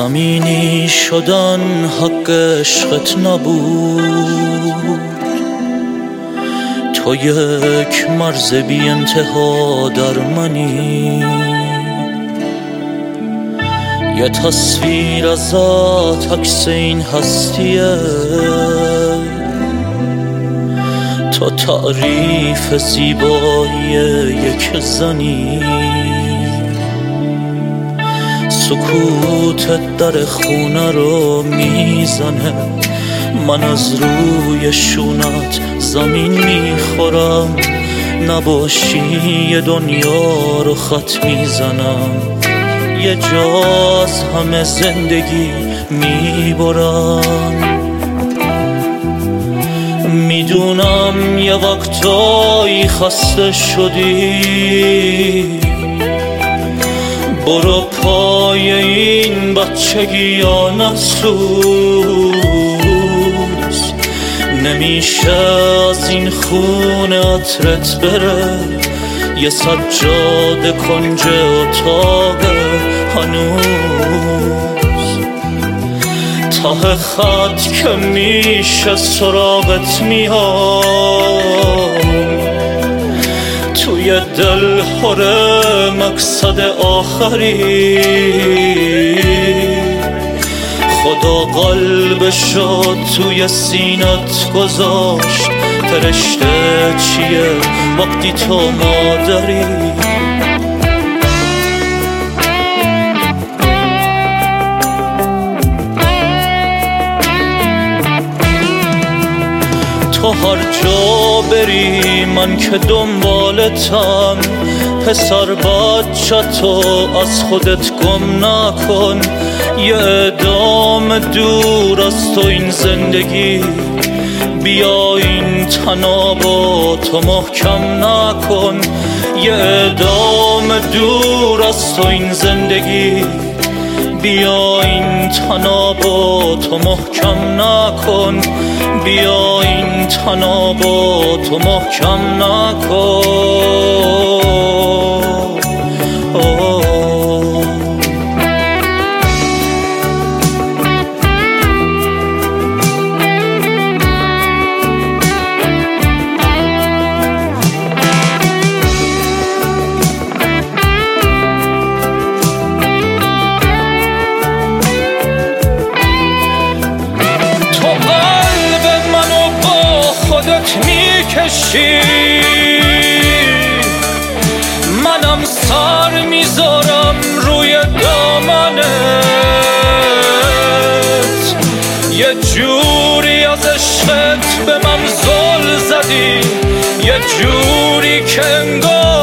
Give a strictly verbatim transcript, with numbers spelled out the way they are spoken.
زمینی شدن حق عشقت نبود، تو یک مرز بی انتها در منی، یه تصویر ازت عکس این هستیه، تو تعریف زیبایی یک زنی، سکوتت در خونه رو میزنه، من از روی شونت زمین میخورم، نباشی یه دنیا رو خط میزنم، یه جا از همه زندگی میبرم. میدونم یه وقتایی خسته شدی، برو پای این بچگی ها نسوز، نمیشه از این خونه عطرت بره، یه سجاده کنج اتاقه هنوز، ته خط که میشه سراغت میام، توی دل پر مقصد آخری، خدا قلبشو توی سینت گذاشت، فرشته چیه وقتی تو مادری. تو هر جا بری من که دنبالتم، پسر بچه تو از خودت گم نکن، یه ادام دور از تو این زندگی، بیا این تناباتو محکم نکن، یه ادام دور از تو این زندگی، بیا این تناباتو محکم نکن، بیا این تناباتو محکم نکن. خودت میکشی، منم سر میذارم روی دامنت، یه جوری از عشقت به من زل زدی، یه جوری که انگار